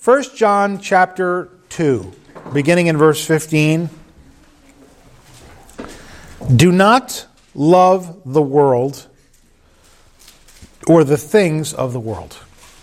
1 John chapter 2, beginning in verse 15. Do not love the world or the things of the world.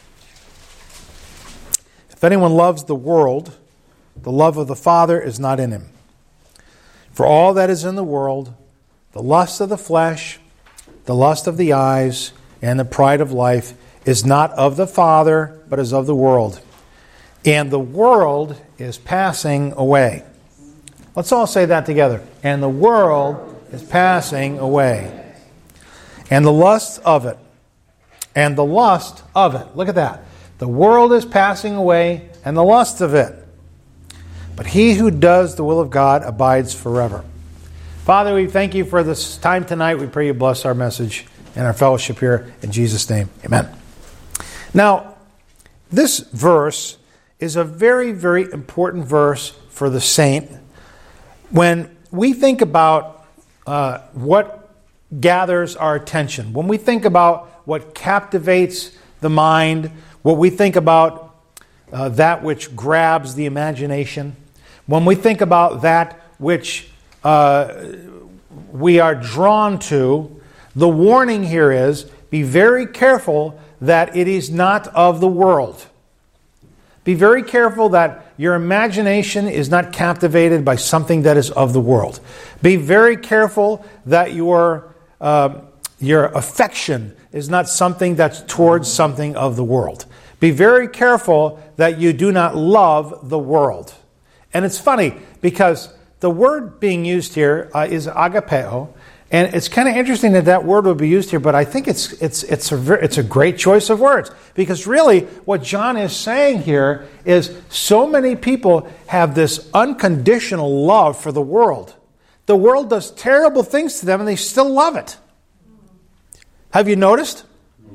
If anyone loves the world, the love of the Father is not in him. For all that is in the world, the lust of the flesh, the lust of the eyes, and the pride of life is not of the Father, but is of the world. And the world is passing away. Let's all say that together. And the world is passing away. And the lust of it. And the lust of it. Look at that. The world is passing away, and the lust of it. But he who does the will of God abides forever. Father, we thank you for this time tonight. We pray you bless our message and our fellowship here. In Jesus' name, amen. Now, this verse is a very, very important verse for the saint. When we think about what gathers our attention, when we think about what captivates the mind, what we think about that which grabs the imagination, when we think about that which we are drawn to, the warning here is, be very careful that it is not of the world. Be very careful that your imagination is not captivated by something that is of the world. Be very careful that your affection is not something that's towards something of the world. Be very careful that you do not love the world. And it's funny because the word being used here is agapeo. And it's kind of interesting that that word would be used here, but I think it's a great choice of words. Because really, what John is saying here is so many people have this unconditional love for the world. The world does terrible things to them, and they still love it. Have you noticed?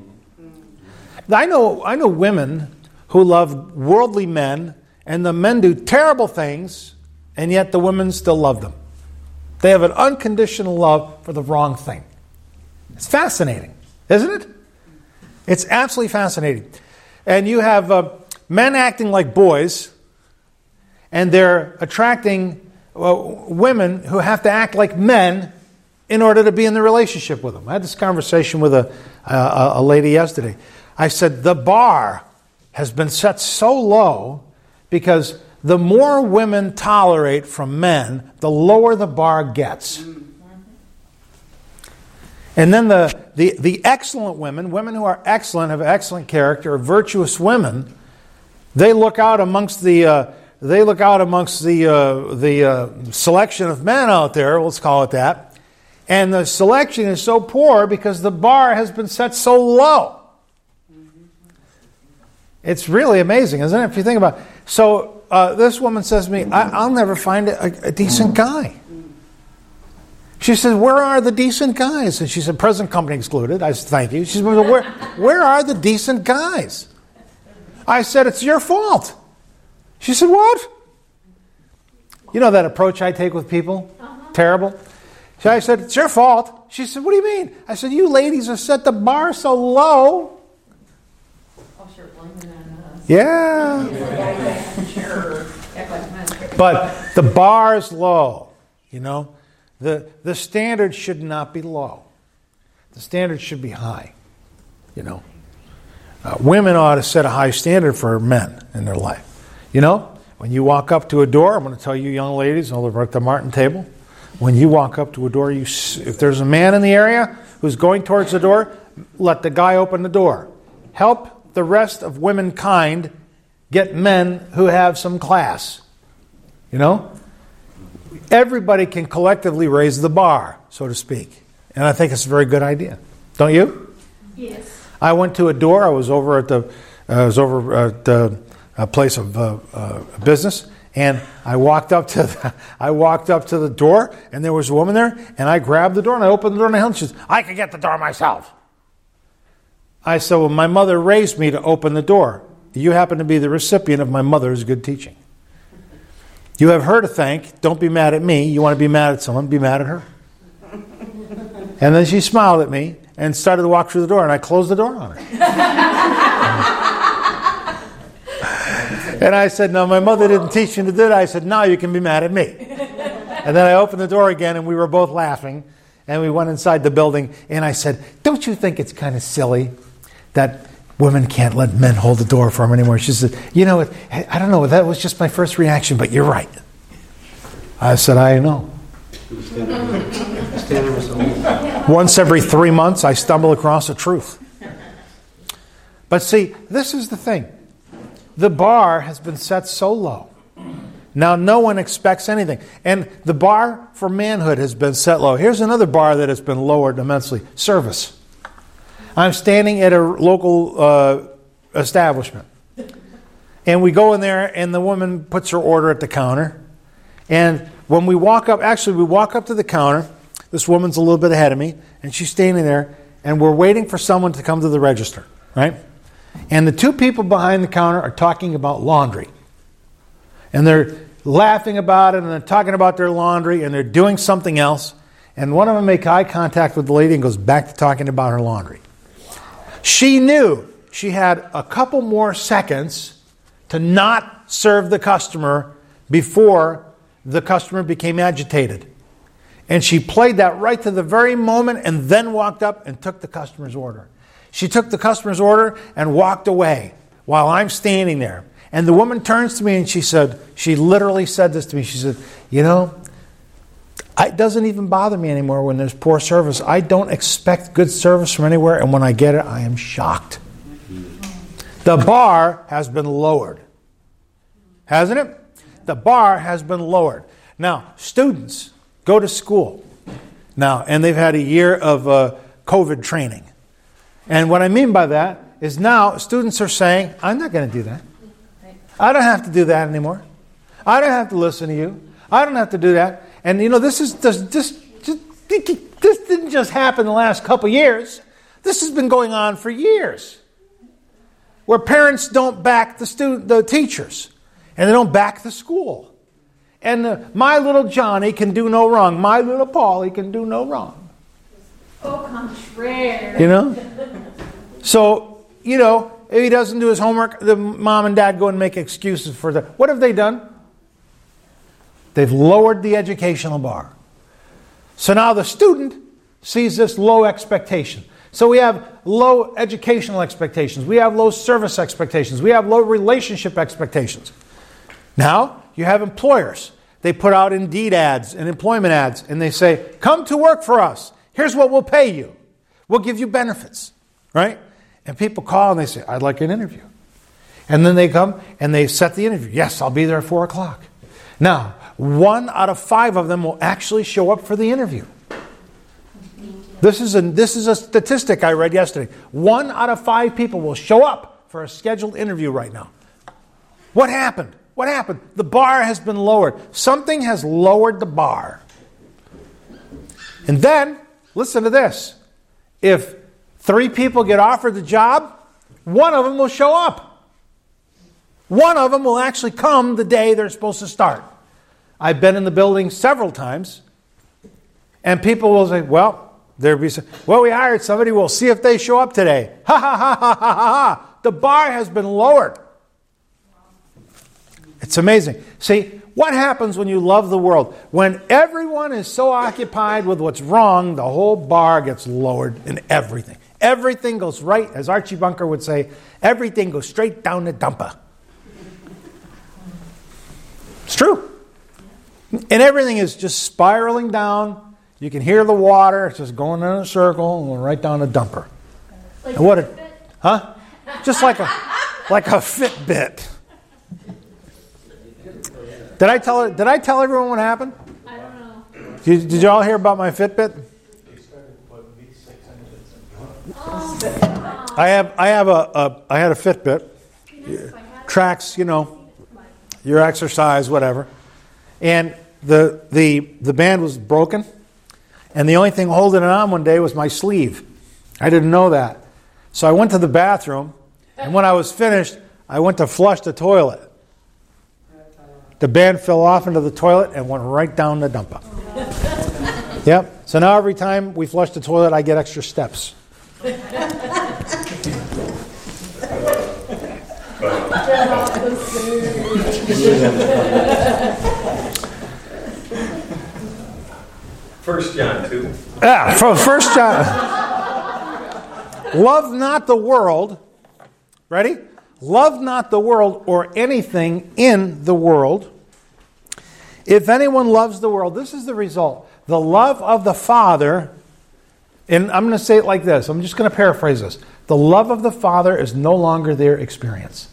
I know women who love worldly men, and the men do terrible things, and yet the women still love them. They have an unconditional love for the wrong thing. It's fascinating, isn't it? It's absolutely fascinating. And you have men acting like boys, and they're attracting women who have to act like men in order to be in the relationship with them. I had this conversation with a lady yesterday. I said, the bar has been set so low because the more women tolerate from men, the lower the bar gets. And then the excellent women who are excellent, have excellent character, are virtuous women, they look out amongst the selection of men out there, let's call it that, and the selection is so poor because the bar has been set so low. It's really amazing, isn't it, if you think about it? So this woman says to me, I'll never find a decent guy. She said, where are the decent guys? And she said, present company excluded. I said, thank you. She said, where are the decent guys? I said, it's your fault. She said, what? You know that approach I take with people? Terrible. So I said, it's your fault. She said, what do you mean? I said, you ladies have set the bar so low. Yeah. But the bar is low, you know. The standard should not be low. The standard should be high, you know. Women ought to set a high standard for men in their life. You know, when you walk up to a door, I'm going to tell you young ladies over at the Martin table, when you walk up to a door, if there's a man in the area who's going towards the door, let the guy open the door. Help the rest of womankind get men who have some class. You know? Everybody can collectively raise the bar, so to speak. And I think it's a very good idea. Don't you? Yes. I went to a door. I was over at a place of business, and I walked up to the door, and there was a woman there, and I grabbed the door, and I opened the door, and I held it. She said, I can get the door myself. I said, well, my mother raised me to open the door. You happen to be the recipient of my mother's good teaching. You have her to thank. Don't be mad at me. You want to be mad at someone, be mad at her. And then she smiled at me and started to walk through the door, and I closed the door on her. And I said, no, my mother didn't teach me to do that. I said, now you can be mad at me. And then I opened the door again, and we were both laughing. And we went inside the building, and I said, don't you think it's kind of silly that women can't let men hold the door for them anymore? She said, I don't know, that was just my first reaction, but you're right. I said, I know. Once every 3 months, I stumble across the truth. But see, this is the thing. The bar has been set so low. Now no one expects anything. And the bar for manhood has been set low. Here's another bar that has been lowered immensely. Service. I'm standing at a local establishment. And we go in there, and the woman puts her order at the counter. And when we walk up to the counter. This woman's a little bit ahead of me, and she's standing there, and we're waiting for someone to come to the register, right? And the two people behind the counter are talking about laundry. And they're laughing about it, and they're talking about their laundry, and they're doing something else. And one of them makes eye contact with the lady and goes back to talking about her laundry. She knew she had a couple more seconds to not serve the customer before the customer became agitated. And she played that right to the very moment and then walked up and took the customer's order. She took the customer's order and walked away while I'm standing there. And the woman turns to me and she literally said this to me. She said, it doesn't even bother me anymore when there's poor service. I don't expect good service from anywhere, and when I get it, I am shocked. The bar has been lowered. Hasn't it? The bar has been lowered. Now, students go to school now, and they've had a year of COVID training. And what I mean by that is now students are saying, I'm not going to do that. I don't have to do that anymore. I don't have to listen to you. I don't have to do that. And this didn't just happen the last couple years. This has been going on for years. Where parents don't back the teachers, and they don't back the school. And my little Johnny can do no wrong. My little Paulie can do no wrong. Au contraire. So, if he doesn't do his homework, the mom and dad go and make excuses for that. What have they done? They've lowered the educational bar. So now the student sees this low expectation. So we have low educational expectations. We have low service expectations. We have low relationship expectations. Now, you have employers. They put out Indeed ads and employment ads, and they say, come to work for us. Here's what we'll pay you. We'll give you benefits, right? And people call and they say, I'd like an interview. And then they come and they set the interview. Yes, I'll be there at 4 o'clock. Now, 1 out of 5 of them will actually show up for the interview. This is a statistic I read yesterday. 1 out of 5 people will show up for a scheduled interview right now. What happened? What happened? The bar has been lowered. Something has lowered the bar. And then, listen to this. If 3 people get offered the job, 1 of them will show up. 1 of them will actually come the day they're supposed to start. I've been in the building several times, and people will say, we hired somebody, we'll see if they show up today. Ha ha ha ha ha ha ha. The bar has been lowered. It's amazing. See, what happens when you love the world? When everyone is so occupied with what's wrong, the whole bar gets lowered in everything. Everything goes right, as Archie Bunker would say, everything goes straight down the dumper. It's true. And everything is just spiraling down. You can hear the water. It's just going in a circle and going right down the dumper. Like and what? Just like a Fitbit. Did I tell everyone what happened? I don't know. Did you all hear about my Fitbit? I had a Fitbit. Tracks, your exercise, whatever. And the band was broken, and the only thing holding it on one day was my sleeve. I didn't know that. So I went to the bathroom, and when I was finished, I went to flush the toilet. The band fell off into the toilet and went right down the dumper. Yep. So now every time we flush the toilet, I get extra steps. First John 2. Yeah, from 1 John. Love not the world. Ready? Love not the world or anything in the world. If anyone loves the world, this is the result. The love of the Father, and I'm going to say it like this. I'm just going to paraphrase this. The love of the Father is no longer their experience.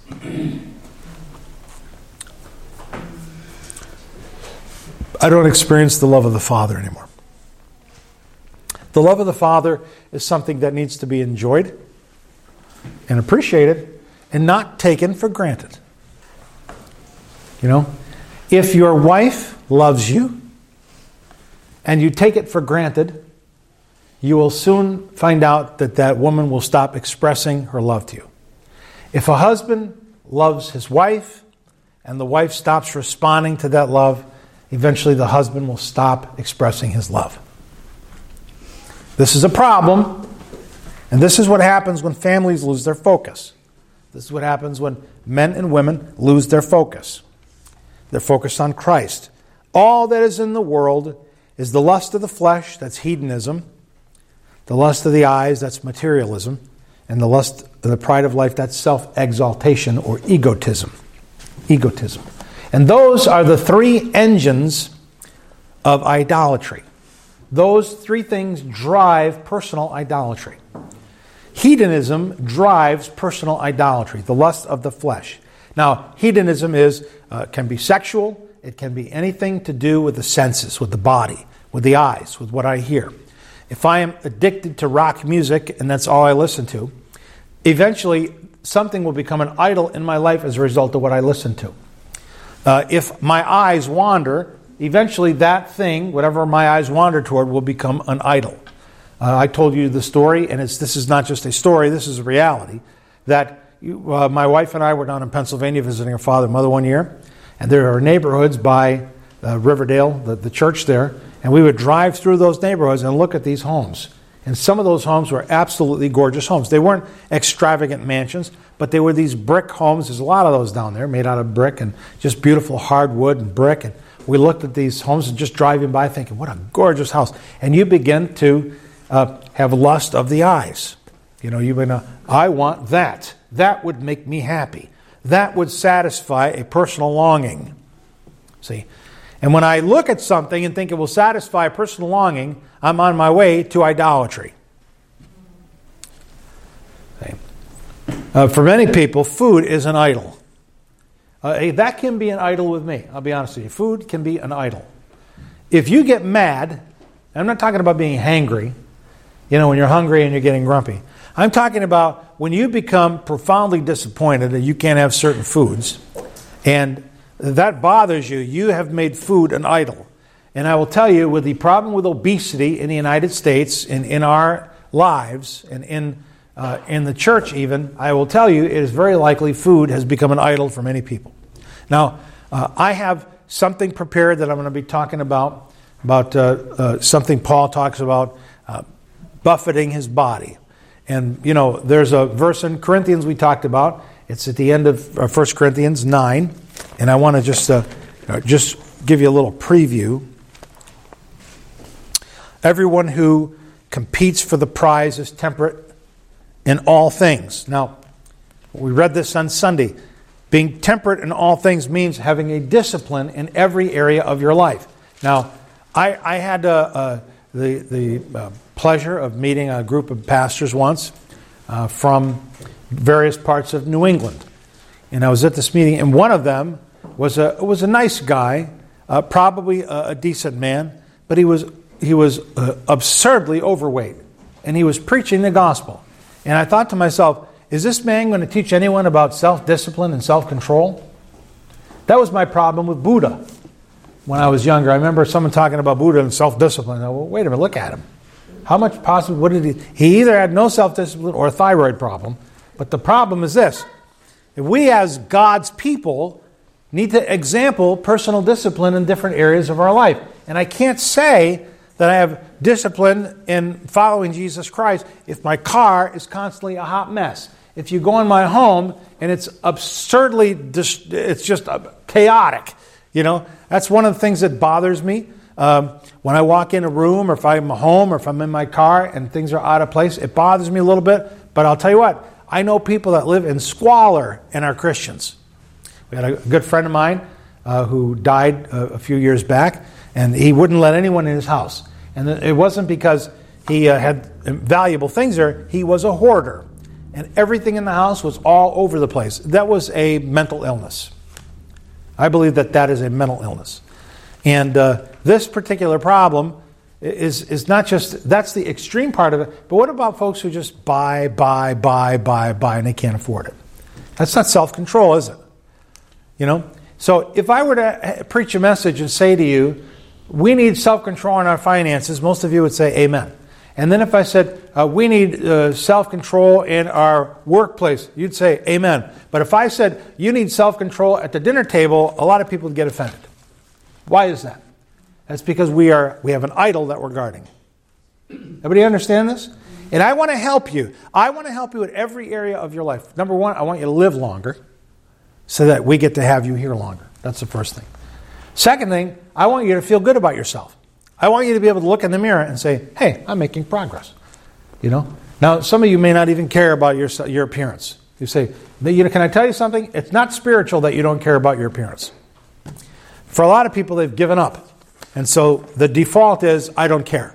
I don't experience the love of the Father anymore. The love of the Father is something that needs to be enjoyed and appreciated and not taken for granted. You know, if your wife loves you and you take it for granted, you will soon find out that that woman will stop expressing her love to you. If a husband loves his wife and the wife stops responding to that love, eventually the husband will stop expressing his love. This is a problem, and this is what happens when families lose their focus. This is what happens when men and women lose their focus. They're focused on Christ. All that is in the world is the lust of the flesh, that's hedonism, the lust of the eyes, that's materialism, and the lust of the pride of life, that's self-exaltation or egotism. Egotism. And those are the three engines of idolatry. Those three things drive personal idolatry. Hedonism drives personal idolatry, the lust of the flesh. Now, hedonism can be sexual. It can be anything to do with the senses, with the body, with the eyes, with what I hear. If I am addicted to rock music and that's all I listen to, eventually something will become an idol in my life as a result of what I listen to. If my eyes wander, eventually that thing, whatever my eyes wander toward, will become an idol. I told you the story, and this is not just a story, this is a reality, that my wife and I were down in Pennsylvania visiting her father and mother one year, and there are neighborhoods by Riverdale, the church there, and we would drive through those neighborhoods and look at these homes. And some of those homes were absolutely gorgeous homes. They weren't extravagant mansions, but they were these brick homes. There's a lot of those down there made out of brick and just beautiful hardwood and brick. And we looked at these homes and just driving by thinking, what a gorgeous house. And you begin to have lust of the eyes. You know, I want that. That would make me happy. That would satisfy a personal longing. See? And when I look at something and think it will satisfy a personal longing, I'm on my way to idolatry. See? For many people, food is an idol. That can be an idol with me. I'll be honest with you. Food can be an idol. If you get mad, I'm not talking about being hangry, when you're hungry and you're getting grumpy. I'm talking about when you become profoundly disappointed that you can't have certain foods, and that bothers you, you have made food an idol. And I will tell you, with the problem with obesity in the United States and in our lives and in the church even, I will tell you it is very likely food has become an idol for many people. Now, I have something prepared that I'm going to be talking about something Paul talks about, buffeting his body. And, there's a verse in Corinthians we talked about. It's at the end of 1 Corinthians 9. And I want to just give you a little preview. Everyone who competes for the prize is temperate in all things. Now, we read this on Sunday. Being temperate in all things means having a discipline in every area of your life. Now, I had the pleasure of meeting a group of pastors once from various parts of New England. And I was at this meeting, and one of them was a nice guy, probably a decent man, but he was absurdly overweight, and he was preaching the gospel. And I thought to myself, is this man going to teach anyone about self-discipline and self-control? That was my problem with Buddha when I was younger. I remember someone talking about Buddha and self-discipline. I well, wait a minute, look at him. How much possible? What did he? He either had no self-discipline or a thyroid problem. But the problem is this: if we as God's people need to example personal discipline in different areas of our life. And I can't say that I have discipline in following Jesus Christ if my car is constantly a hot mess, if you go in my home and it's absurdly, it's just chaotic. That's one of the things that bothers me. When I walk in a room, or if I'm home, or if I'm in my car and things are out of place, it bothers me a little bit. But I'll tell you what, I know people that live in squalor and are Christians. We had a good friend of mine who died a few years back, and he wouldn't let anyone in his house. And it wasn't because he had valuable things there. He was a hoarder, and everything in the house was all over the place. That was a mental illness. I believe that is a mental illness. And this particular problem is not just, that's the extreme part of it, but what about folks who just buy, and they can't afford it? That's not self-control, is it? So if I were to preach a message and say to you, we need self-control in our finances, most of you would say amen. And then if I said, we need self-control in our workplace, you'd say amen. But if I said, you need self-control at the dinner table, a lot of people would get offended. Why is that? That's because we have an idol that we're guarding. Everybody understand this? And I want to help you. I want to help you in every area of your life. Number one, I want you to live longer so that we get to have you here longer. That's the first thing. Second thing, I want you to feel good about yourself. I want you to be able to look in the mirror and say, hey, I'm making progress. Now, some of you may not even care about your appearance. You say, can I tell you something? It's not spiritual that you don't care about your appearance. For a lot of people, they've given up. And so the default is, I don't care.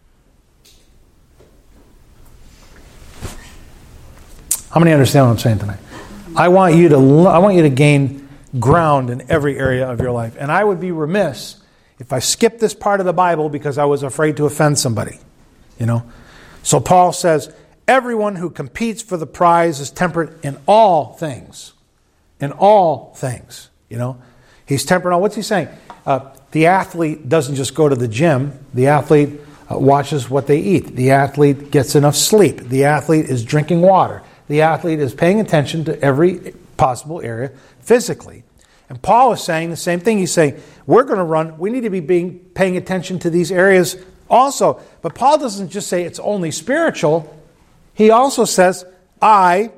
How many understand what I'm saying tonight? I want you to gain ground in every area of your life. And I would be remiss if I skipped this part of the Bible because I was afraid to offend somebody. So Paul says, everyone who competes for the prize is temperate in all things. In all things. He's temperate on, what's he saying? The athlete doesn't just go to the gym. The athlete watches what they eat. The athlete gets enough sleep. The athlete is drinking water. The athlete is paying attention to every possible area physically. And Paul is saying the same thing. He's saying, we're going to run. We need to be paying attention to these areas also. But Paul doesn't just say it's only spiritual. He also says, I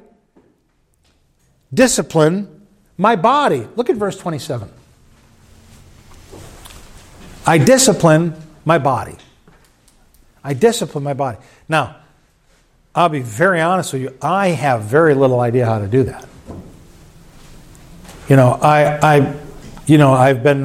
discipline my body. Look at verse 27. I discipline my body. I discipline my body. Now, I'll be very honest with you. I have very little idea how to do that. I've been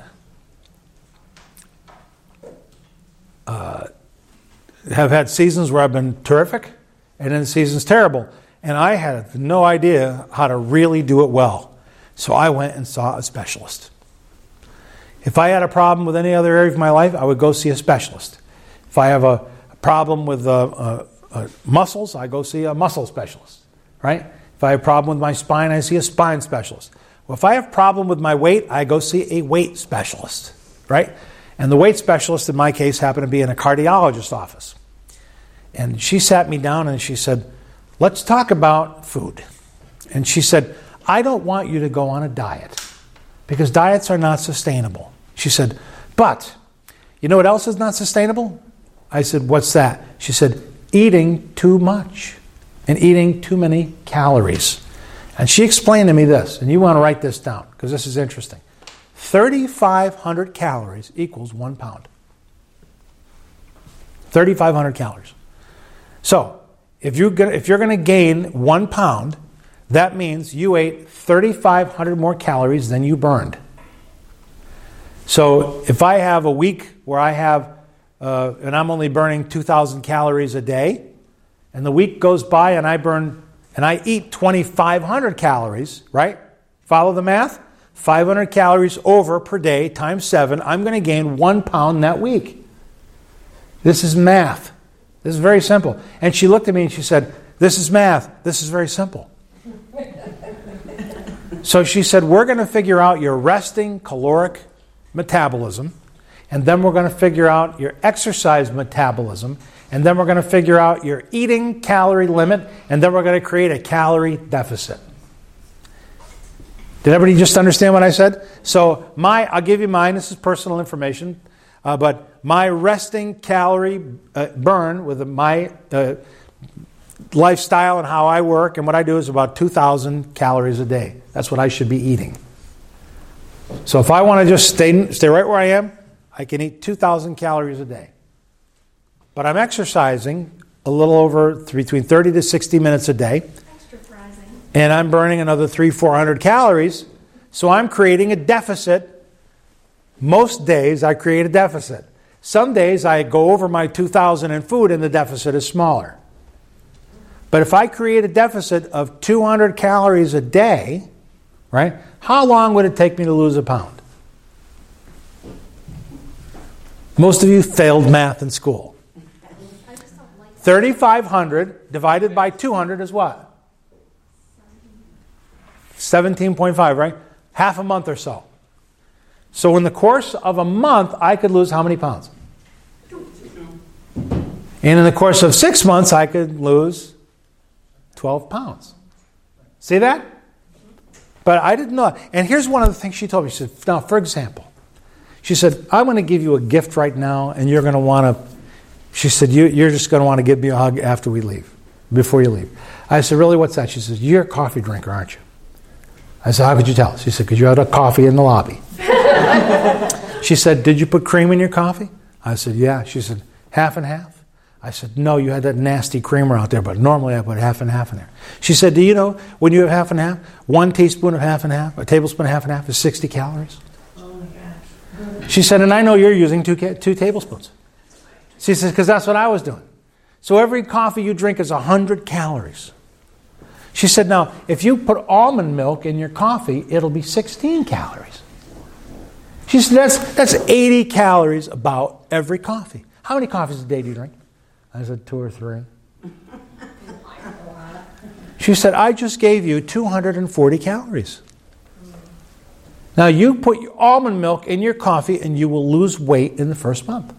have had seasons where I've been terrific, and then seasons terrible, and I had no idea how to really do it well. So I went and saw a specialist. If I had a problem with any other area of my life, I would go see a specialist. If I have a problem with muscles, I go see a muscle specialist, right? If I have a problem with my spine, I see a spine specialist. Well, if I have a problem with my weight, I go see a weight specialist, right? And the weight specialist in my case happened to be in a cardiologist's office. And she sat me down and she said, let's talk about food. And she said, I don't want you to go on a diet because diets are not sustainable. She said, but you know what else is not sustainable? I said, what's that? She said, eating too much and eating too many calories. And she explained to me this, and you want to write this down because this is interesting. 3,500 calories equals 1 pound. 3,500 calories. So, if you're going to gain 1 pound, that means you ate 3,500 more calories than you burned. So, if I have a week where I have, and I'm only burning 2,000 calories a day, and the week goes by and I eat 2,500 calories, right? Follow the math? 500 calories over per day times 7, I'm going to gain 1 pound that week. This is math. This is very simple. And she looked at me and she said, this is math. This is very simple. So she said, we're going to figure out your resting caloric metabolism, and then we're going to figure out your exercise metabolism, and then we're going to figure out your eating calorie limit, and then we're going to create a calorie deficit. Did everybody just understand what I said? So I'll give you mine. This is personal information. But my resting calorie burn with my lifestyle and how I work and what I do is about 2,000 calories a day. That's what I should be eating. So if I want to just stay right where I am, I can eat 2,000 calories a day. But I'm exercising a little over between 30 to 60 minutes a day. And I'm burning another 300-400 calories. So I'm creating a deficit. Most days I create a deficit. Some days I go over my 2,000 in food and the deficit is smaller. But if I create a deficit of 200 calories a day, right, how long would it take me to lose a pound? Most of you failed math in school. 3,500 divided by 200 is what? 17.5, right? Half a month or so. So in the course of a month, I could lose how many pounds? 2. And in the course of 6 months, I could lose 12 pounds. See that? But I didn't know. And here's one of the things she told me. She said, now, for example, she said, I'm going to give you a gift right now, and you're going to want to, she said, you're just going to want to give me a hug after we leave, before you leave. I said, really, what's that? She says, you're a coffee drinker, aren't you? I said, how could you tell? She said, because you had a coffee in the lobby. She said, did you put cream in your coffee? I said, yeah. She said, half and half? I said, no, you had that nasty creamer out there, but normally I put half and half in there. She said, do you know when you have half and half, 1 teaspoon of half and half, a tablespoon of half and half is 60 calories? Oh my gosh. She said, and I know you're using 2 tablespoons. She says, because that's what I was doing. So every coffee you drink is 100 calories. She said, now, if you put almond milk in your coffee, it'll be 16 calories. She said, that's 80 calories about every coffee. How many coffees a day do you drink? I said, 2 or 3. She said, I just gave you 240 calories. Now, you put your almond milk in your coffee and you will lose weight in the first month.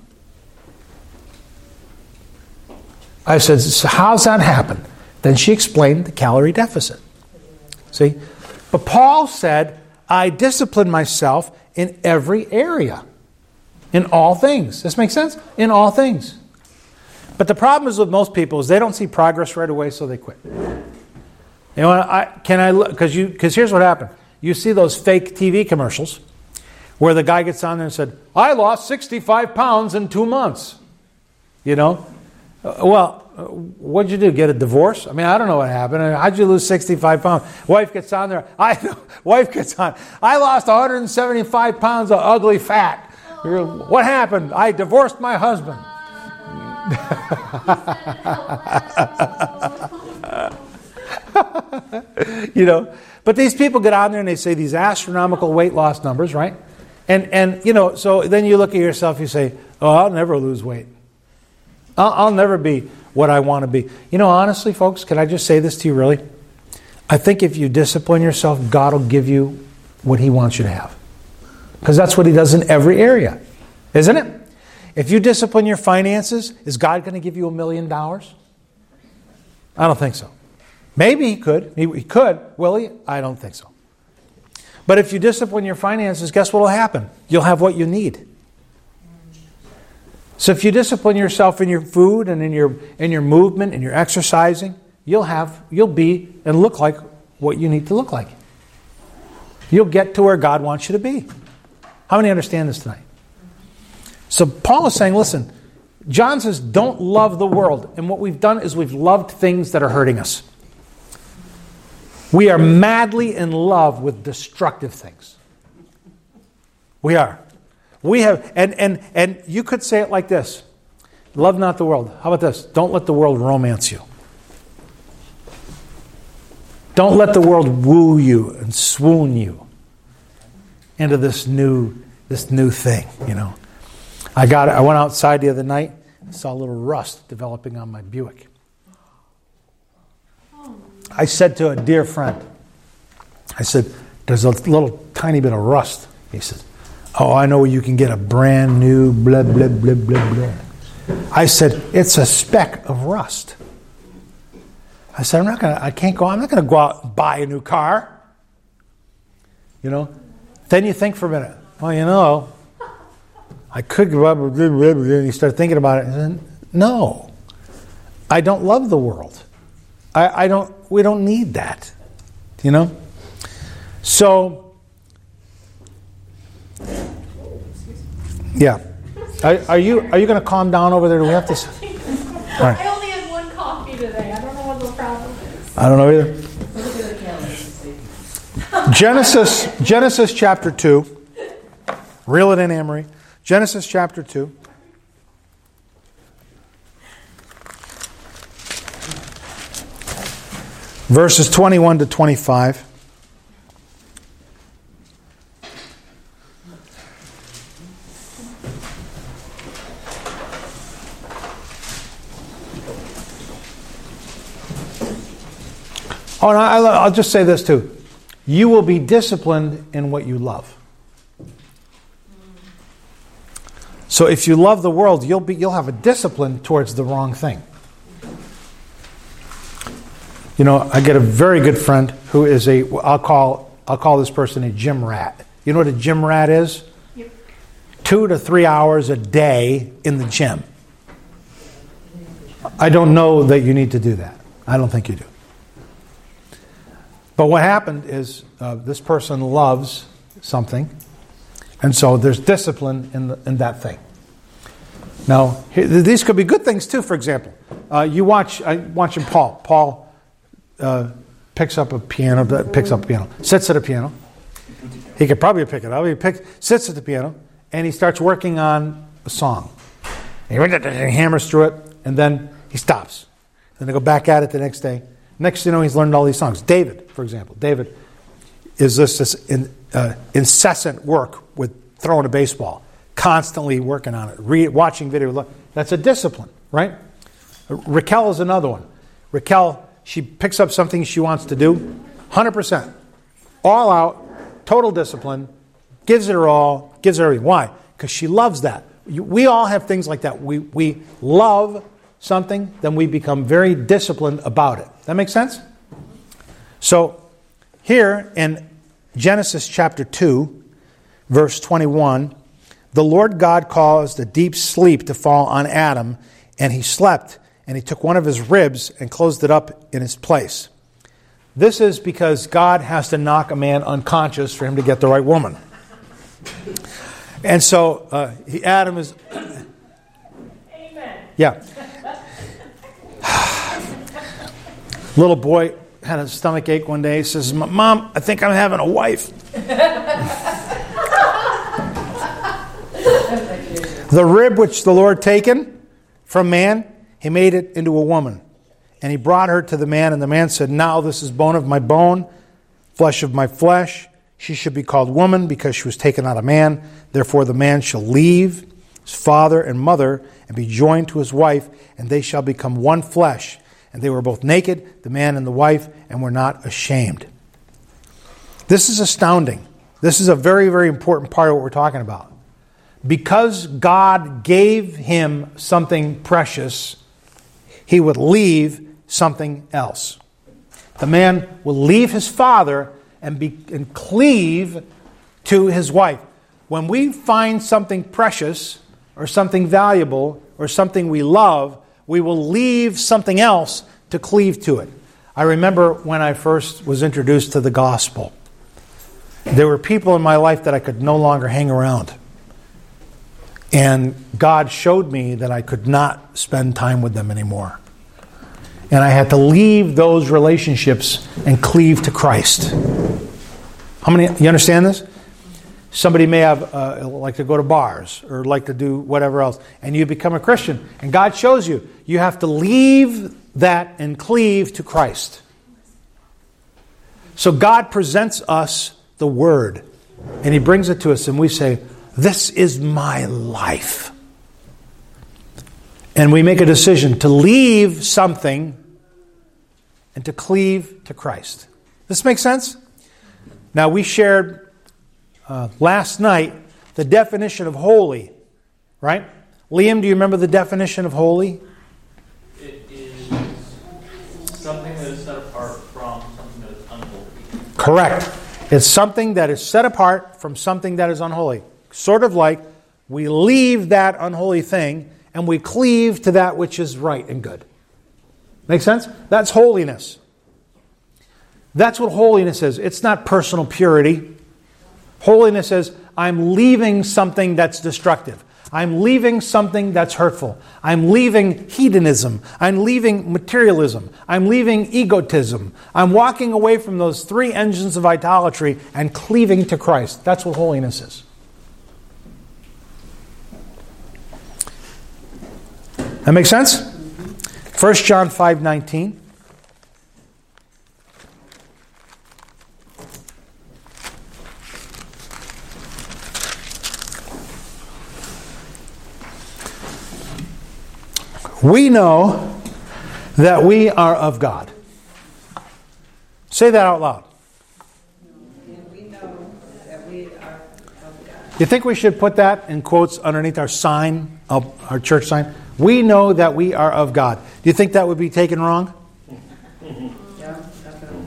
I said, so how's that happen? Then she explained the calorie deficit. See? But Paul said, I discipline myself in every area. In all things. This makes sense? In all things. But the problem is with most people is they don't see progress right away, so they quit. You know, because here's what happened. You see those fake TV commercials where the guy gets on there and said, I lost 65 pounds in 2 months. You know? Well, what'd you do? Get a divorce? I mean, I don't know what happened. How'd you lose 65 pounds? Wife gets on there. Wife gets on. I lost 175 pounds of ugly fat. What happened? I divorced my husband. You know, but these people get on there and they say these astronomical weight loss numbers, right? And you know, so then you look at yourself, you say, oh, I'll never lose weight. I'll never be what I want to be. You know, honestly, folks, can I just say this to you really? I think if you discipline yourself, God will give you what He wants you to have. Because that's what He does in every area. Isn't it? If you discipline your finances, is God going to give you $1 million? I don't think so. Maybe He could. He could. Will He? I don't think so. But if you discipline your finances, guess what will happen? You'll have what you need. So if you discipline yourself in your food and in your movement and your exercising, you'll be and look like what you need to look like. You'll get to where God wants you to be. How many understand this tonight? So Paul is saying, listen, John says, don't love the world. And what we've done is we've loved things that are hurting us. We are madly in love with destructive things. We are. We have, and you could say it like this. Love not the world. How about this? Don't let the world romance you. Don't let the world woo you and swoon you into this new thing, you know. I went outside the other night and saw a little rust developing on my Buick. I said to a dear friend, I said, there's a little tiny bit of rust. He said, oh, I know where you can get a brand new blah, blah, blah, blah, blah. I said, it's a speck of rust. I said, I'm not going to go out and buy a new car. You know? Then you think for a minute, well, you know, I could go up, and you start thinking about it. And then, no, I don't love the world. We don't need that. You know? So, yeah. Are you going to calm down over there? Do we have to? All right. I only had one coffee today. I don't know what the problem is. I don't know either. Genesis chapter 2. Reel it in, Anne-Marie. Genesis chapter 2. Verses 21 to 25. Oh, and I'll just say this too. You will be disciplined in what you love. So if you love the world, you'll have a discipline towards the wrong thing. You know, I get a very good friend who is I'll call this person a gym rat. You know what a gym rat is? Yep. 2 to 3 hours a day in the gym. I don't know that you need to do that. I don't think you do. But what happened is this person loves something, and so there's discipline in that thing. Now, these could be good things too. For example, I'm watching Paul. Paul picks up a piano, sits at a piano. He could probably pick it up. Sits at the piano, and he starts working on a song. He hammers through it, and then he stops. Then they go back at it the next day. Next thing you know, he's learned all these songs. David, for example. David is this incessant work with throwing a baseball. Constantly working on it. Watching video. That's a discipline, right? Raquel is another one. Raquel, she picks up something she wants to do. 100%. All out. Total discipline. Gives it her all. Gives it everything. Why? Because she loves that. We all have things like that. We love something, then we become very disciplined about it. That makes sense? So, here in Genesis chapter 2, verse 21, the Lord God caused a deep sleep to fall on Adam, and he slept, and he took one of his ribs and closed it up in his place. This is because God has to knock a man unconscious for him to get the right woman. And so, Adam is... Amen. Yeah. Little boy had a stomach ache one day. He says, "Mom, I think I'm having a wife." The rib which the Lord taken from man, he made it into a woman. And he brought her to the man, and the man said, "Now this is bone of my bone, flesh of my flesh. She should be called woman because she was taken out of man. Therefore the man shall leave his father and mother and be joined to his wife, and they shall become one flesh. And they were both naked, the man and the wife, and were not ashamed." This is astounding. This is a very, very important part of what we're talking about. Because God gave him something precious, he would leave something else. The man will leave his father and cleave to his wife. When we find something precious or something valuable or something we love, we will leave something else to cleave to it. I remember when I first was introduced to the gospel, there were people in my life that I could no longer hang around. And God showed me that I could not spend time with them anymore. And I had to leave those relationships and cleave to Christ. You understand this? Somebody may have like to go to bars or like to do whatever else, and you become a Christian, and God shows you have to leave that and cleave to Christ. So God presents us the Word, and He brings it to us, and we say, "This is my life." And we make a decision to leave something and to cleave to Christ. This makes sense? Now, we shared last night the definition of holy, right? Liam, do you remember the definition of holy? It is something that is set apart from something that is unholy. Correct. It's something that is set apart from something that is unholy. Sort of like we leave that unholy thing and we cleave to that which is right and good. Make sense? That's holiness. That's what holiness is. It's not personal purity. Holiness is, I'm leaving something that's destructive. I'm leaving something that's hurtful. I'm leaving hedonism. I'm leaving materialism. I'm leaving egotism. I'm walking away from those three engines of idolatry and cleaving to Christ. That's what holiness is. That makes sense? 1 John 5:19. We know that we are of God. Say that out loud. We know that we are of God. You think we should put that in quotes underneath our sign, our church sign? We know that we are of God. Do you think that would be taken wrong? Yeah, definitely.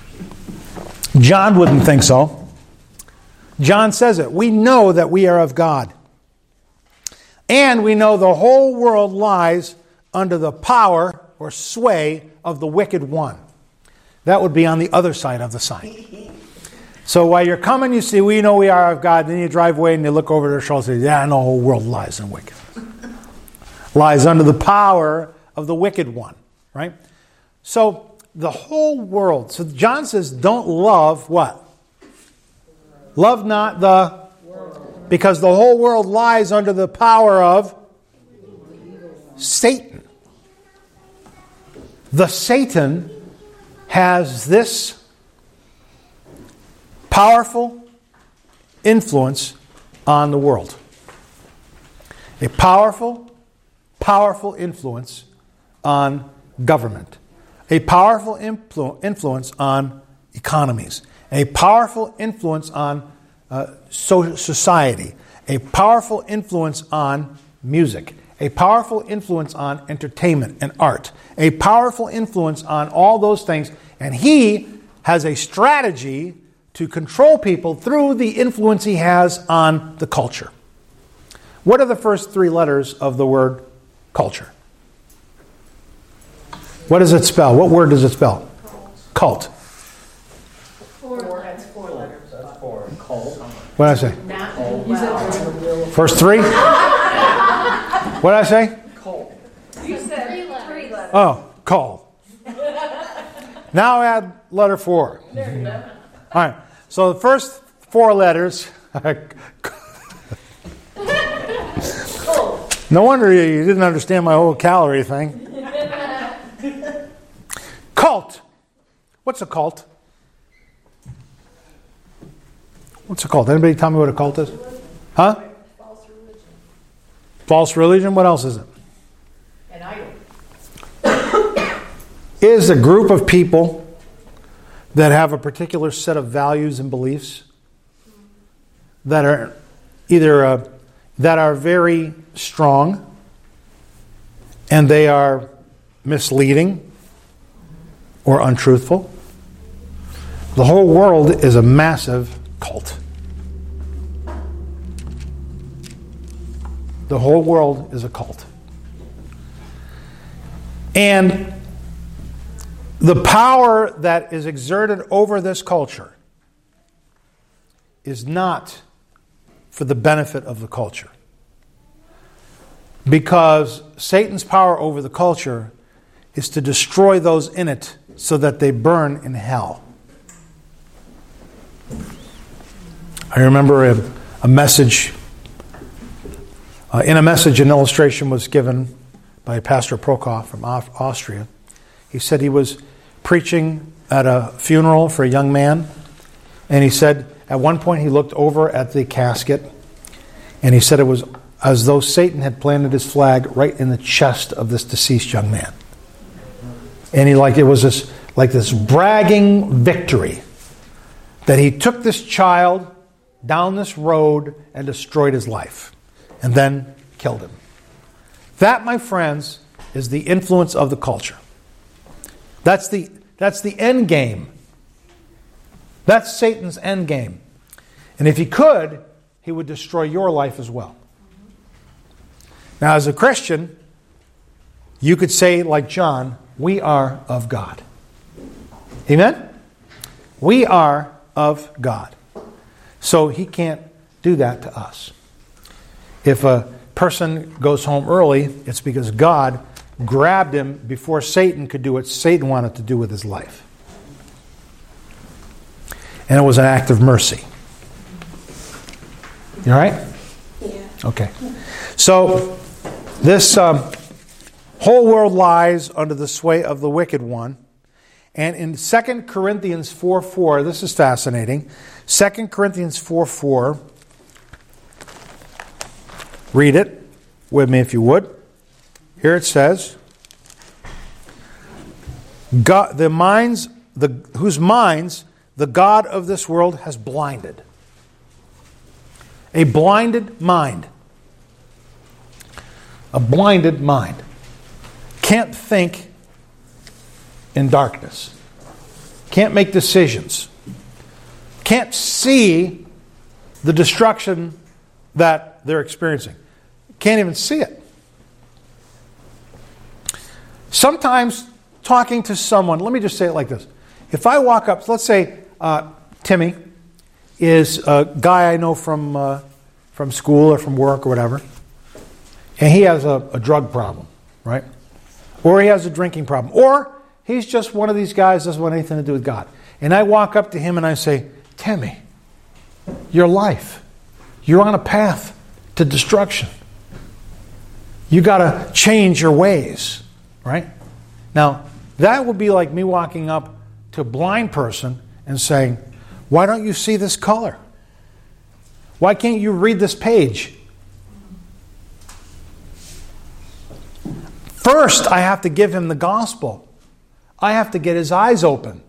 John wouldn't think so. John says it. We know that we are of God. And we know the whole world lies under the power or sway of the wicked one. That would be on the other side of the sign. So while you're coming, you see, we know we are of God. Then you drive away and you look over their shoulder and say, yeah, and the whole world lies in wickedness. Lies under the power of the wicked one. Right? So the whole world. So John says, don't love what? Love not the world. Because the whole world lies under the power of Satan. The Satan has this powerful influence on the world. A powerful influence on government. A powerful influence on economies. A powerful influence on society, a powerful influence on music, a powerful influence on entertainment and art, a powerful influence on all those things, and he has a strategy to control people through the influence he has on the culture. What are the first three letters of the word culture? What does it spell? What word does it spell? Cult. That's four letters. That's four. Cult. What did I say? First three? What did I say? Cult. You said three letters. Oh, call. Now add letter 4. All right. So the first 4 letters. No wonder you didn't understand my whole calorie thing. Cult. What's a cult? What's a cult? Anybody tell me what a cult is? Huh? False religion. False religion? What else is it? An idol. Is a group of people that have a particular set of values and beliefs that are either that are very strong and they are misleading or untruthful. The whole world is a massive cult. The whole world is a cult. And the power that is exerted over this culture is not for the benefit of the culture. Because Satan's power over the culture is to destroy those in it so that they burn in hell. I remember a message. In a message, an illustration was given by Pastor Prokop from Austria. He said he was preaching at a funeral for a young man, and he said at one point he looked over at the casket, and he said it was as though Satan had planted his flag right in the chest of this deceased young man. And it was this bragging victory that he took this child down this road and destroyed his life and then killed him. That, my friends, is the influence of the culture. That's the end game. That's Satan's end game. And if he could, he would destroy your life as well. Now, as a Christian, you could say, like John, we are of God. Amen? We are of God. So he can't do that to us. If a person goes home early, it's because God grabbed him before Satan could do what Satan wanted to do with his life. And it was an act of mercy. You all right? Yeah. Okay. So, this whole world lies under the sway of the wicked one. And in 2 Corinthians 4:4, this is fascinating. 2 Corinthians 4:4, read it with me if you would. Here it says, God, whose minds the God of this world has blinded. A blinded mind. A blinded mind. Can't think in darkness. Can't make decisions. Can't see the destruction that they're experiencing. Can't even see it. Sometimes talking to someone, let me just say it like this. If I walk up, let's say Timmy is a guy I know from school or from work or whatever, and he has a drug problem, right? Or he has a drinking problem. Or he's just one of these guys that doesn't want anything to do with God. And I walk up to him and I say, Timmy, your life, you're on a path to destruction. You got to change your ways, right? Now, that would be like me walking up to a blind person and saying, why don't you see this color? Why can't you read this page? First, I have to give him the gospel. I have to get his eyes open.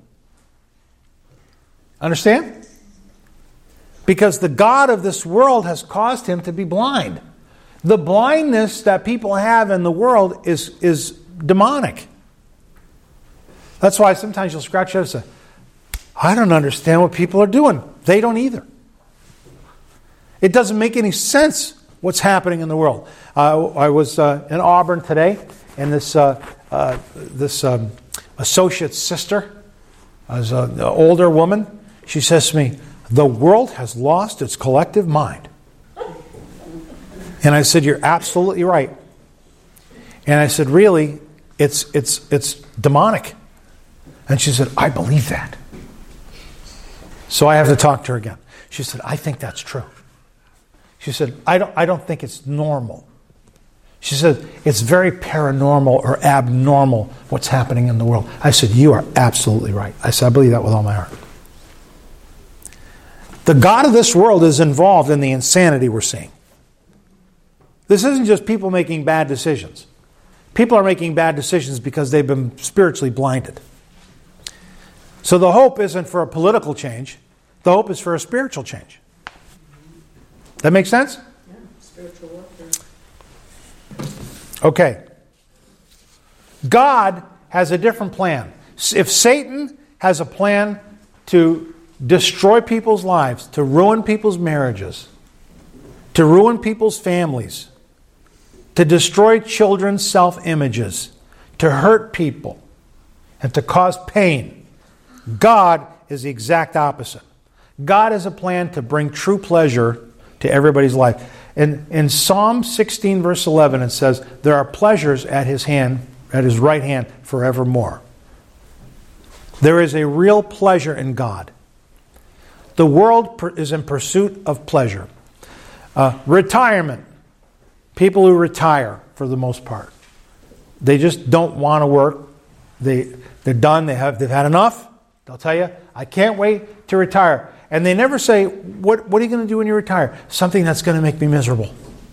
Understand? Because the God of this world has caused him to be blind. The blindness that people have in the world is demonic. That's why sometimes you'll scratch your head and say, I don't understand what people are doing. They don't either. It doesn't make any sense what's happening in the world. I was in Auburn today, and this associate's sister, as an older woman, she says to me, the world has lost its collective mind. And I said, you're absolutely right. And I said, really, it's demonic. And she said, I believe that. So I have to talk to her again. She said, I think that's true. She said, I don't think it's normal. She said, it's very paranormal or abnormal what's happening in the world. I said, you are absolutely right. I said, I believe that with all my heart. The God of this world is involved in the insanity we're seeing. This isn't just people making bad decisions. People are making bad decisions because they've been spiritually blinded. So the hope isn't for a political change. The hope is for a spiritual change. That make sense? Yeah, spiritual warfare. Okay. God has a different plan. If Satan has a plan to destroy people's lives, to ruin people's marriages, to ruin people's families, to destroy children's self-images, to hurt people, and to cause pain, God is the exact opposite. God has a plan to bring true pleasure to everybody's life. In Psalm 16, verse 11, it says, there are pleasures at his hand, at his right hand, forevermore. There is a real pleasure in God. The world is in pursuit of pleasure. Retirement. People who retire, for the most part. They just don't want to work. They're done. They've had enough. They'll tell you, I can't wait to retire. And they never say, what are you going to do when you retire? Something that's going to make me miserable.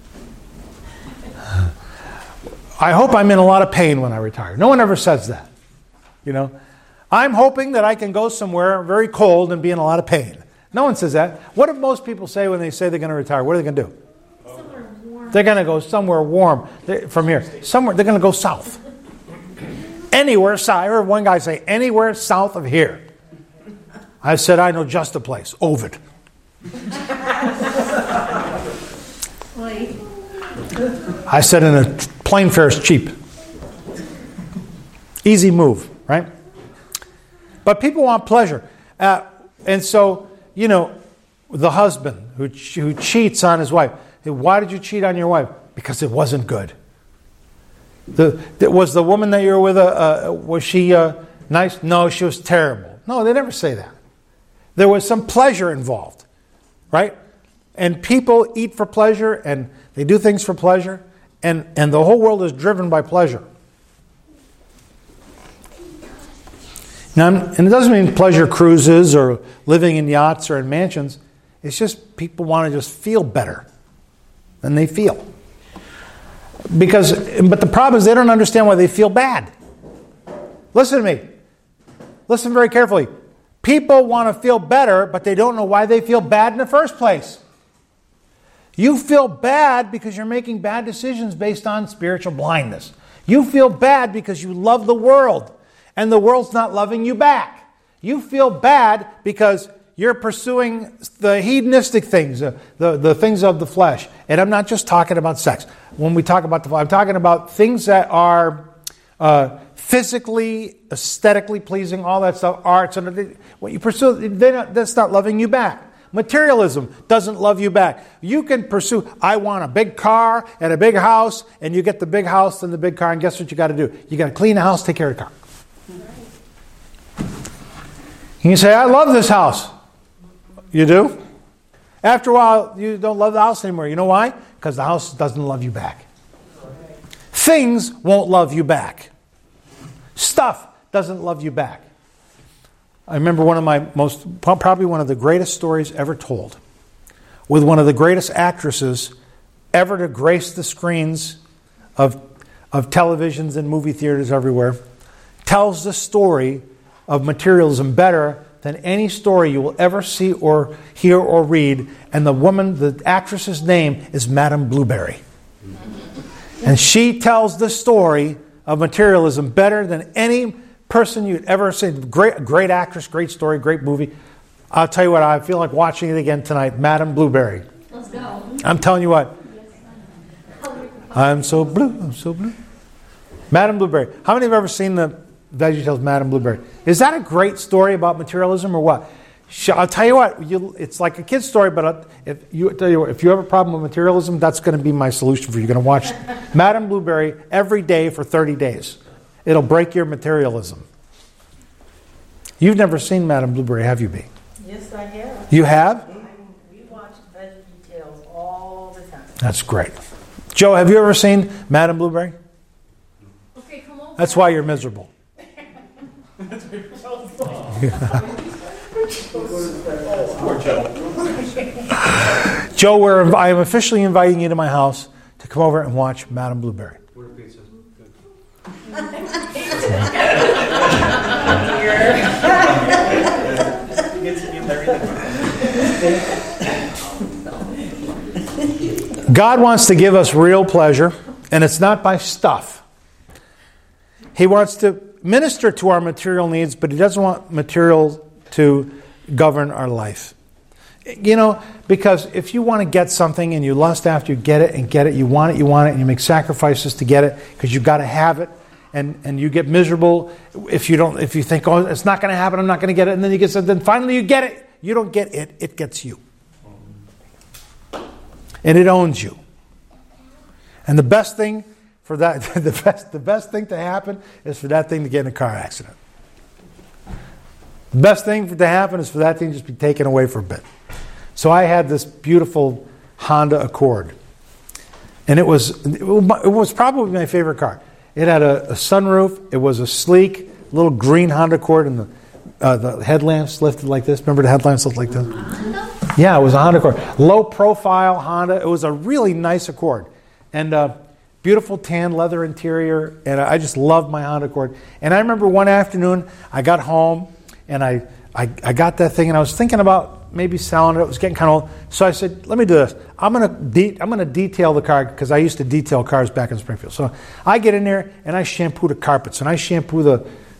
I hope I'm in a lot of pain when I retire. No one ever says that. You know, I'm hoping that I can go somewhere very cold and be in a lot of pain. No one says that. What do most people say when they say they're going to retire? What are they going to do? Somewhere warm. They're going to go somewhere warm from here. Somewhere they're going to go south. Anywhere south. I heard one guy say, anywhere south of here. I said, I know just a place. Ovid. I said, and a plane fare is cheap. Easy move, right? But people want pleasure. And so, the husband who cheats on his wife. Why did you cheat on your wife? Because it wasn't good. Was the woman that you were with, was she nice? No, she was terrible. No, they never say that. There was some pleasure involved, right? And people eat for pleasure, and they do things for pleasure, and the whole world is driven by pleasure. Now, and it doesn't mean pleasure cruises or living in yachts or in mansions. It's just people want to just feel better than they feel. But the problem is they don't understand why they feel bad. Listen to me. Listen very carefully. People want to feel better, but they don't know why they feel bad in the first place. You feel bad because you're making bad decisions based on spiritual blindness. You feel bad because you love the world, and the world's not loving you back. You feel bad because you're pursuing the hedonistic things, the things of the flesh. And I'm not just talking about sex. When we talk about I'm talking about things that are physically, aesthetically pleasing, all that stuff, arts. And what you pursue, that's not loving you back. Materialism doesn't love you back. You can pursue, I want a big car and a big house, and you get the big house and the big car, and guess what you got to do? You got to clean the house, take care of the car. You can say, I love this house. You do? After a while, you don't love the house anymore. You know why? Because the house doesn't love you back. Things won't love you back. Stuff doesn't love you back. I remember probably one of the greatest stories ever told, with one of the greatest actresses ever to grace the screens of televisions and movie theaters everywhere, tells the story of materialism better than any story you will ever see or hear or read. And the actress's name is Madame Blueberry. And she tells the story of materialism better than any person you'd ever see. Great actress, great story, great movie. I'll tell you what, I feel like watching it again tonight. Madame Blueberry. Let's go. I'm telling you what. I'm so blue, I'm so blue. Madame Blueberry. How many have ever seen the VeggieTales Madame Blueberry? Is that a great story about materialism or what? I'll tell you what, it's like a kid's story, but if you have a problem with materialism, that's going to be my solution for you. You're going to watch Madame Blueberry every day for 30 days. It'll break your materialism. You've never seen Madame Blueberry, have you, B? Yes, I have. You have? We watch VeggieTales all the time. That's great. Joe, have you ever seen Madame Blueberry? Okay, come over. That's why you're miserable. Poor Joe. Joe, I am officially inviting you to my house to come over and watch Madame Blueberry. Order pizza. God wants to give us real pleasure, and it's not by stuff. He wants to minister to our material needs, but He doesn't want material to govern our life. Because if you want to get something and you lust after you get it, you want it, and you make sacrifices to get it because you've got to have it, and you get miserable if you think, oh, it's not going to happen, I'm not going to get it, and then finally you get it. You don't get it, it gets you. And it owns you. And the best thing for that, the best thing to happen is for that thing to get in a car accident. The best thing to happen is for that thing to just be taken away for a bit. So I had this beautiful Honda Accord. And it was probably my favorite car. It had a sunroof. It was a sleek little green Honda Accord, and the headlamps lifted like this. Remember the headlamps looked like this? Yeah, it was a Honda Accord. Low profile Honda. It was a really nice Accord. And beautiful tan leather interior. And I just loved my Honda Accord. And I remember one afternoon I got home and I got that thing and I was thinking about maybe selling it. It was getting kind of old. So I said, let me do this. I'm going to detail the car because I used to detail cars back in Springfield. So I get in there and I shampoo the carpets and I shampoo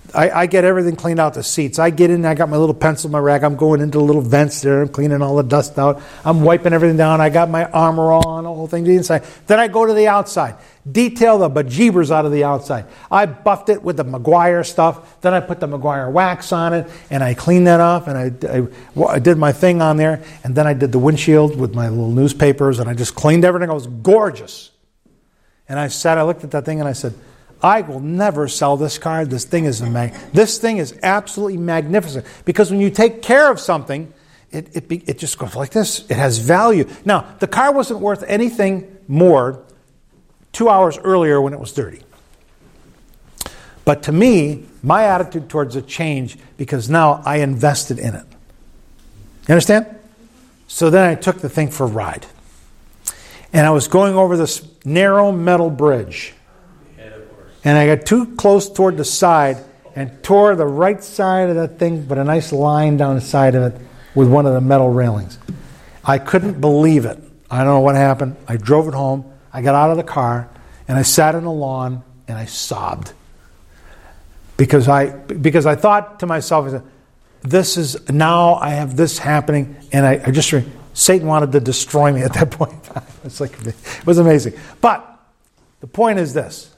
I get everything cleaned out, the seats. I get in, I got my little pencil in my rack. I'm going into the little vents there. I'm cleaning all the dust out. I'm wiping everything down. I got my armor on, the whole thing to the inside. Then I go to the outside. Detail the bejeebers out of the outside. I buffed it with the Meguiar stuff. Then I put the Meguiar wax on it, and I cleaned that off, and I did my thing on there. And then I did the windshield with my little newspapers, and I just cleaned everything. It was gorgeous. And I looked at that thing, and I said, I will never sell this car. This thing is absolutely magnificent. Because when you take care of something, it just goes like this. It has value. Now, the car wasn't worth anything more 2 hours earlier when it was dirty. But to me, my attitude towards it changed because now I invested in it. You understand? So then I took the thing for a ride. And I was going over this narrow metal bridge. And I got too close toward the side and tore the right side of that thing, but a nice line down the side of it with one of the metal railings. I couldn't believe it. I don't know what happened. I drove it home. I got out of the car, and I sat on the lawn, and I sobbed. Because I thought to myself, now I have this happening, and Satan wanted to destroy me at that point. It was amazing. But the point is this.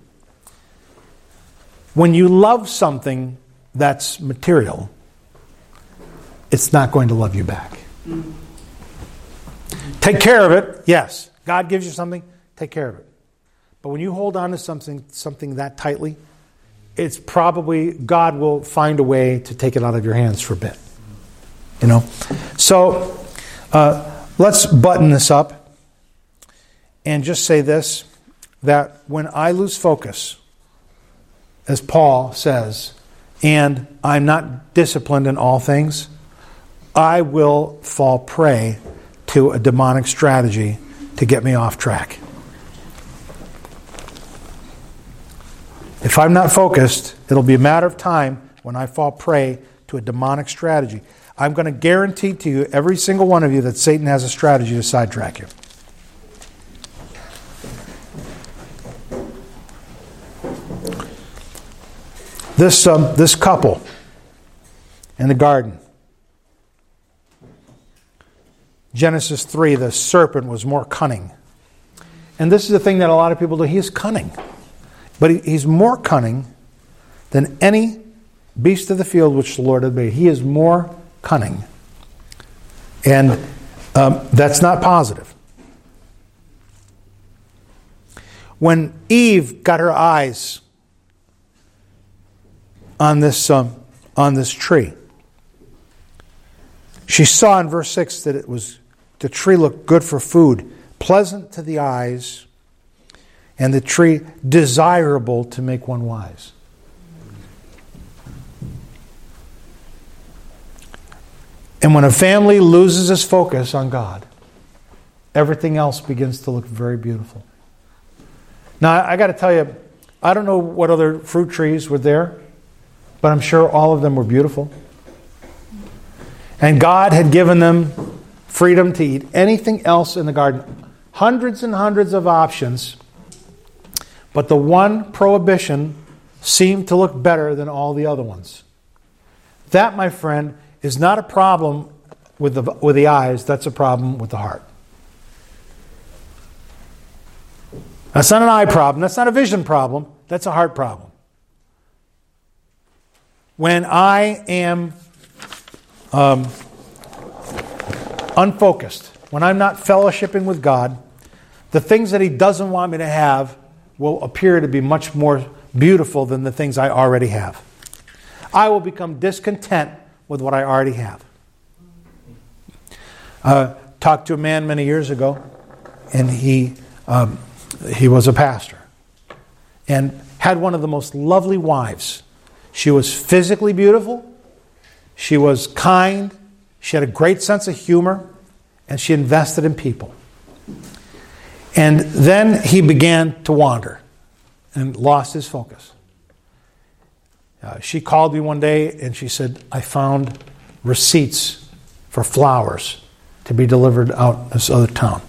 When you love something that's material, it's not going to love you back. Take care of it, yes. God gives you something, take care of it. But when you hold on to something that tightly, it's probably God will find a way to take it out of your hands for a bit. You know? So, let's button this up and just say this, that when I lose focus, as Paul says, and I'm not disciplined in all things, I will fall prey to a demonic strategy to get me off track. If I'm not focused, it'll be a matter of time when I fall prey to a demonic strategy. I'm going to guarantee to you, every single one of you, that Satan has a strategy to sidetrack you. This couple in the garden. Genesis 3, the serpent was more cunning. And this is the thing that a lot of people do. He is cunning. But he's more cunning than any beast of the field which the Lord had made. He is more cunning. And that's not positive. When Eve got her eyes on this tree, she saw in verse 6 that the tree looked good for food, pleasant to the eyes, and the tree desirable to make one wise. And when a family loses its focus on God, everything else begins to look very beautiful. Now, I got to tell you, I don't know what other fruit trees were there, but I'm sure all of them were beautiful. And God had given them freedom to eat anything else in the garden. Hundreds and hundreds of options. But the one prohibition seemed to look better than all the other ones. That, my friend, is not a problem with the eyes. That's a problem with the heart. That's not an eye problem. That's not a vision problem. That's a heart problem. When I am unfocused, when I'm not fellowshipping with God, the things that He doesn't want me to have will appear to be much more beautiful than the things I already have. I will become discontent with what I already have. Talked to a man many years ago, and he was a pastor, and had one of the most lovely wives. She was physically beautiful, she was kind, she had a great sense of humor, and she invested in people. And then he began to wander and lost his focus. She called me one day and she said, I found receipts for flowers to be delivered out this other town.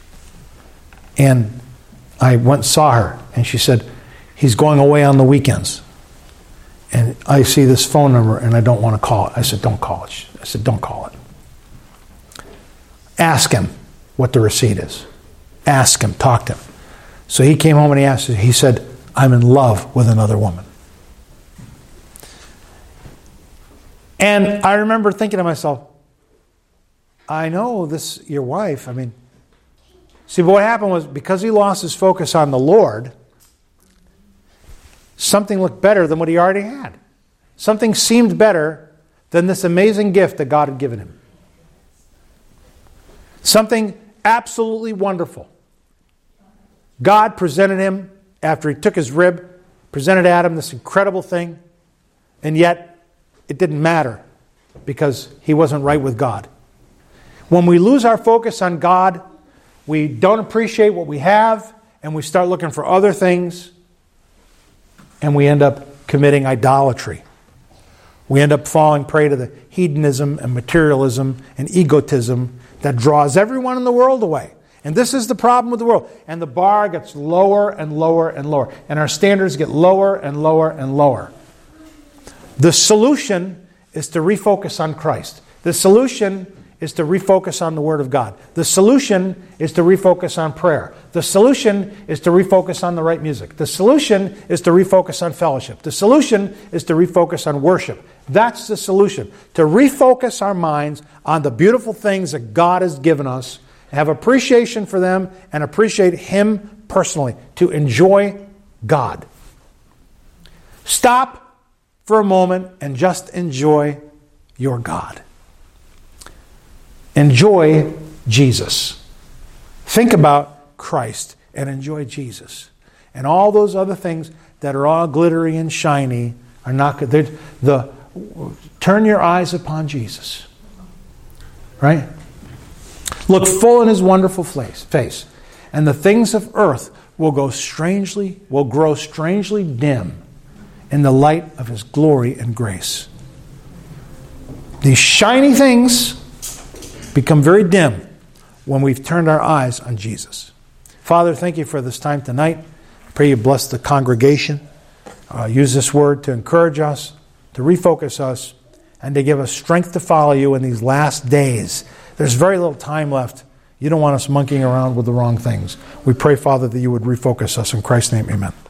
And I went and saw her, and she said, he's going away on the weekends. And I see this phone number and I don't want to call it. I said, don't call it. I said, don't call it. Ask him what the receipt is. Ask him, talk to him. So he came home and he said, I'm in love with another woman. And I remember thinking to myself, I know this, your wife, see, but what happened was, because he lost his focus on the Lord, something looked better than what he already had. Something seemed better than this amazing gift that God had given him. Something absolutely wonderful. God presented him, after he took his rib, presented Adam this incredible thing, and yet it didn't matter because he wasn't right with God. When we lose our focus on God, we don't appreciate what we have, and we start looking for other things, and we end up committing idolatry. We end up falling prey to the hedonism and materialism and egotism that draws everyone in the world away. And this is the problem with the world. And the bar gets lower and lower and lower. And our standards get lower and lower and lower. The solution is to refocus on Christ. The solution is to refocus on the Word of God. The solution is to refocus on prayer. The solution is to refocus on the right music. The solution is to refocus on fellowship. The solution is to refocus on worship. That's the solution. To refocus our minds on the beautiful things that God has given us, have appreciation for them, and appreciate Him personally. To enjoy God. Stop for a moment and just enjoy your God. Enjoy Jesus. Think about Christ and enjoy Jesus. And all those other things that are all glittery and shiny are not good. Turn your eyes upon Jesus. Right? Look full in His wonderful face. And the things of earth will grow strangely dim in the light of His glory and grace. These shiny things become very dim when we've turned our eyes on Jesus. Father, thank you for this time tonight. I pray you bless the congregation. Use this word to encourage us, to refocus us, and to give us strength to follow you in these last days. There's very little time left. You don't want us monkeying around with the wrong things. We pray, Father, that you would refocus us. In Christ's name, amen.